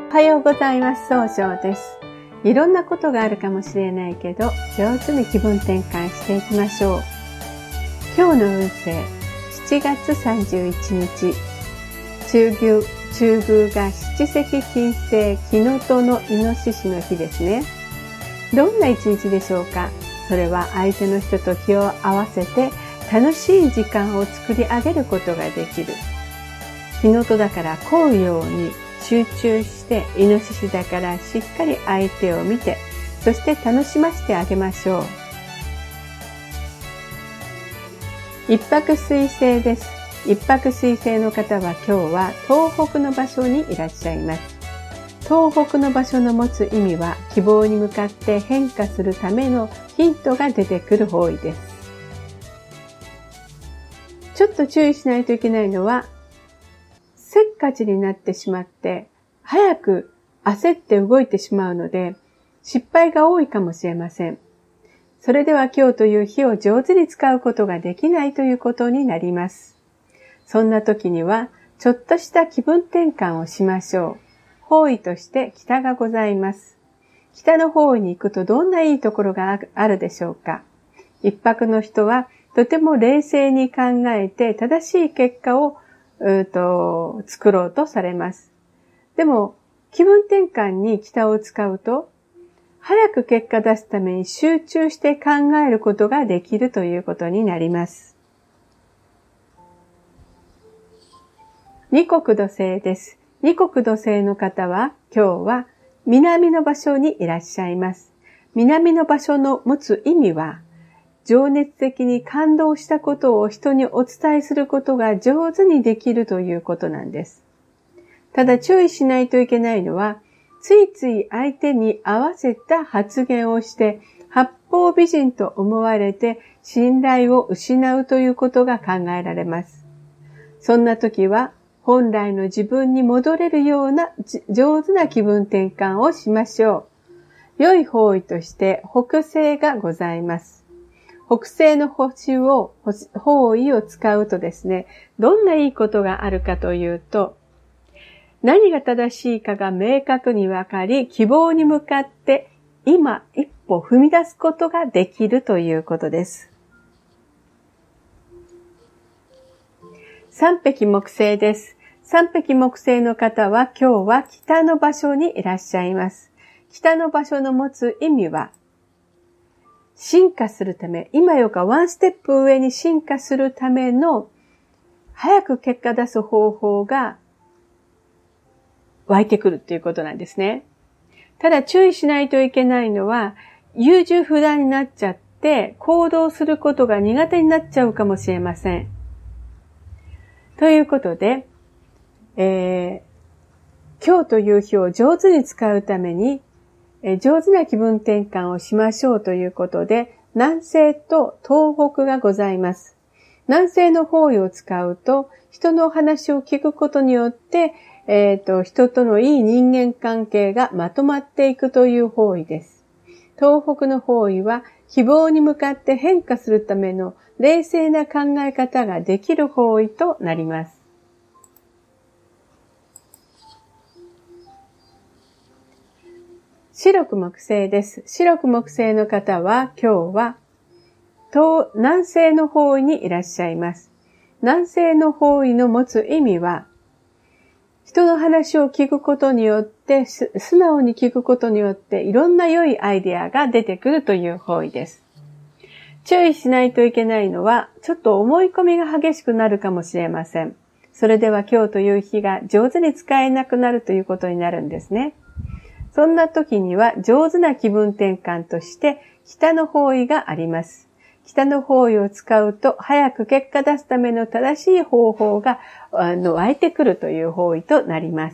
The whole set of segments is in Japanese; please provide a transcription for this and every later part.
おはようございます。総称です。いろんなことがあるかもしれないけど、上手に気分転換していきましょう。今日の運勢、7月31日、中宮が七石金星、木の戸のイノシシの日ですね。どんな一日でしょうか。それは相手の人と気を合わせて楽しい時間を作り上げることができる。木の戸だからこうように集中して、イノシシだからしっかり相手を見て、そして楽しませてあげましょう。一泊水星です。一泊水星の方は今日は東北の場所にいらっしゃいます。東北の場所の持つ意味は、希望に向かって変化するためのヒントが出てくる方位です。ちょっと注意しないといけないのは、せっかちになってしまって、早く焦って動いてしまうので、失敗が多いかもしれません。それでは今日という日を上手に使うことができないということになります。そんな時には、ちょっとした気分転換をしましょう。方位として北がございます。北の方位に行くとどんないいところがあるでしょうか。一泊の人はとても冷静に考えて正しい結果を作ろうとされます。でも、気分転換に北を使うと、早く結果出すために集中して考えることができるということになります。二国土星です。二国土星の方は今日は南の場所にいらっしゃいます。南の場所の持つ意味は、情熱的に感動したことを人にお伝えすることが上手にできるということなんです。ただ注意しないといけないのは、ついつい相手に合わせた発言をして八方美人と思われて信頼を失うということが考えられます。そんな時は本来の自分に戻れるような上手な気分転換をしましょう。良い方位として北西がございます。北西の方位を使うとですね、どんないいことがあるかというと、何が正しいかが明確にわかり、希望に向かって今一歩踏み出すことができるということです。三匹木星です。三匹木星の方は今日は北の場所にいらっしゃいます。北の場所の持つ意味は、進化するため、今よかワンステップ上に進化するための早く結果出す方法が湧いてくるっていうことなんですね。ただ注意しないといけないのは、優柔不断になっちゃって行動することが苦手になっちゃうかもしれません。ということで、今日という日を上手に使うために、上手な気分転換をしましょうということで、南西と東北がございます。南西の方位を使うと、人のお話を聞くことによって、人とのいい人間関係がまとまっていくという方位です。東北の方位は、希望に向かって変化するための冷静な考え方ができる方位となります。白く木星です。白く木星の方は今日は南西の方位にいらっしゃいます。南西の方位の持つ意味は、人の話を聞くことによって、素直に聞くことによっていろんな良いアイデアが出てくるという方位です。注意しないといけないのは、ちょっと思い込みが激しくなるかもしれません。それでは今日という日が上手に使えなくなるということになるんですね。そんな時には上手な気分転換として北の方位があります。北の方位を使うと早く結果出すための正しい方法が湧いてくるという方位となります。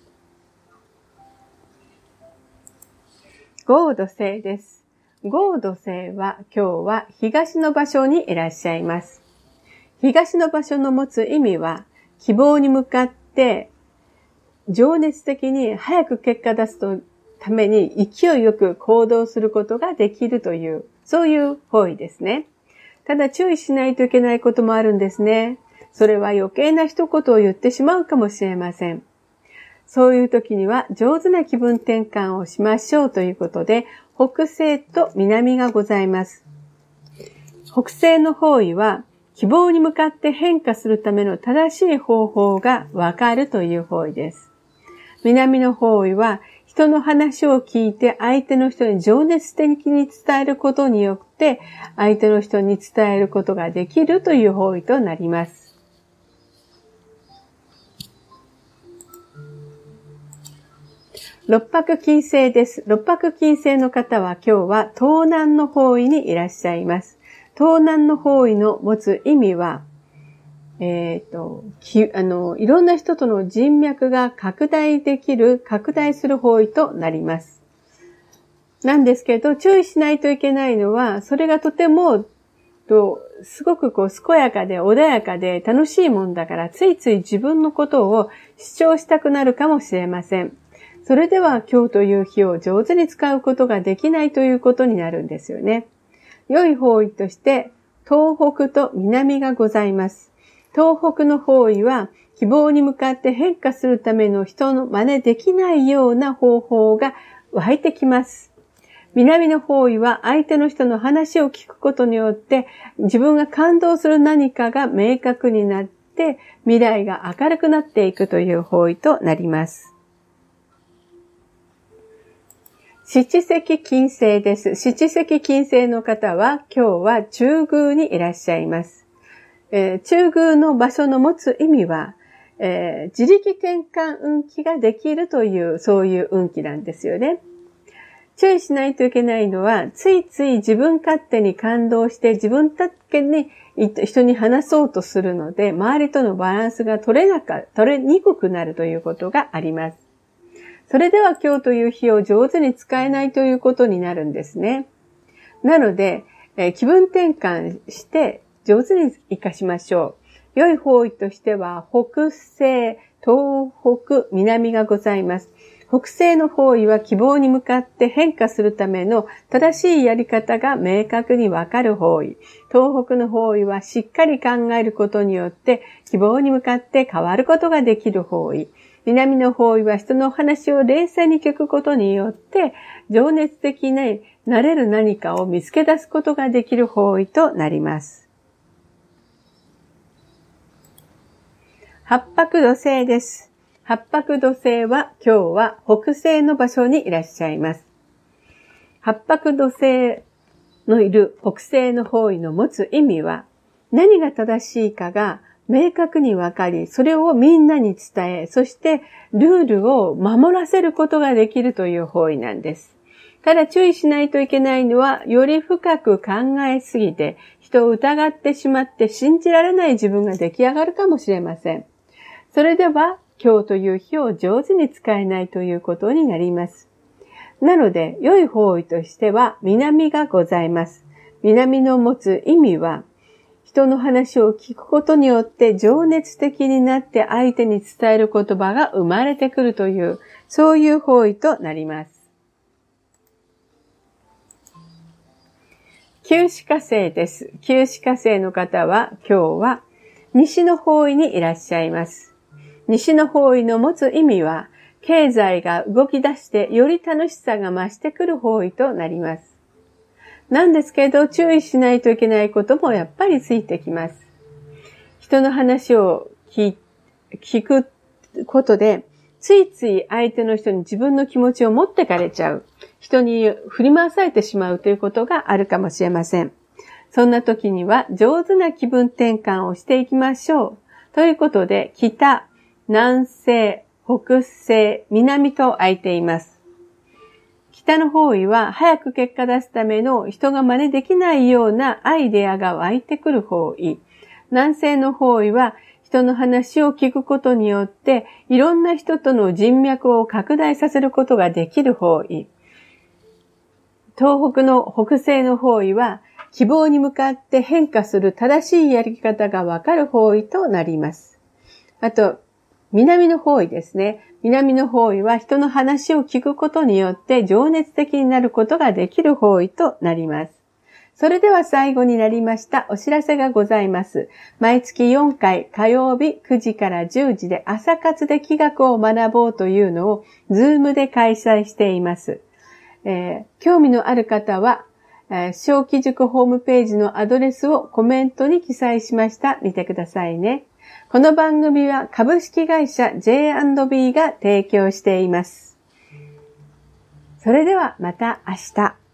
合土星です。合土星は今日は東の場所にいらっしゃいます。東の場所の持つ意味は、希望に向かって情熱的に早く結果出すために勢いよく行動することができるという、そういう方位ですね。ただ注意しないといけないこともあるんですね。それは余計な一言を言ってしまうかもしれません。 そういう時には上手な気分転換をしましょうということで、北西と南がございます。北西の方位は希望に向かって変化するための正しい方法がわかるという方位です。南の方位は人の話を聞いて相手の人に情熱的に伝えることによって相手の人に伝えることができるという方位となります。六白金星です。六白金星の方は今日は東南の方位にいらっしゃいます。東南の方位の持つ意味は、いろんな人との人脈が拡大する方位となります。なんですけど、注意しないといけないのは、それがとても、すごく健やかで穏やかで楽しいもんだから、ついつい自分のことを主張したくなるかもしれません。それでは今日という日を上手に使うことができないということになるんですよね。良い方位として東北と南がございます。東北の方位は希望に向かって変化するための人の真似できないような方法が湧いてきます。南の方位は相手の人の話を聞くことによって自分が感動する何かが明確になって未来が明るくなっていくという方位となります。七石金星です。七石金星の方は今日は中宮にいらっしゃいます。中宮の場所の持つ意味は、自力転換運気ができるというそういう運気なんですよね。注意しないといけないのは、ついつい自分勝手に感動して自分だけに人に話そうとするので、周りとのバランスが取れにくくなるということがあります。それでは今日という日を上手に使えないということになるんですね。なので、気分転換して上手に活かしましょう。良い方位としては北西、東北、南がございます。北西の方位は希望に向かって変化するための正しいやり方が明確にわかる方位。東北の方位はしっかり考えることによって希望に向かって変わることができる方位。南の方位は人の話を冷静に聞くことによって情熱的になれる何かを見つけ出すことができる方位となります。八白土星です。八白土星は今日は北西の場所にいらっしゃいます。八白土星のいる北西の方位の持つ意味は何が正しいかが明確に分かり、それをみんなに伝え、そしてルールを守らせることができるという方位なんです。ただ注意しないといけないのは、より深く考えすぎて、人を疑ってしまって信じられない自分が出来上がるかもしれません。それでは、今日という日を上手に使えないということになります。なので、良い方位としては、南がございます。南の持つ意味は、人の話を聞くことによって情熱的になって相手に伝える言葉が生まれてくるという、そういう方位となります。九紫火星です。九紫火星の方は今日は西の方位にいらっしゃいます。西の方位の持つ意味は、経済が動き出してより楽しさが増してくる方位となります。なんですけど、注意しないといけないこともやっぱりついてきます。人の話を聞くことで、ついつい相手の人に自分の気持ちを持ってかれちゃう。人に振り回されてしまうということがあるかもしれません。そんな時には上手な気分転換をしていきましょう。ということで、北、南西、北西、南と空いています。北の方位は早く結果出すための人が真似できないようなアイデアが湧いてくる方位。南西の方位は人の話を聞くことによっていろんな人との人脈を拡大させることができる方位。東北の北西の方位は希望に向かって変化する正しいやり方がわかる方位となります。あと、南の方位ですね。南の方位は人の話を聞くことによって情熱的になることができる方位となります。 それでは最後になりましたお知らせがございます。毎月4回火曜日9時から10時で朝活で気学を学ぼうというのをZoomで開催しています。興味のある方は、小規塾ホームページのアドレスをコメントに記載しました。見てくださいね。この番組は株式会社 J&B が提供しています。それではまた明日。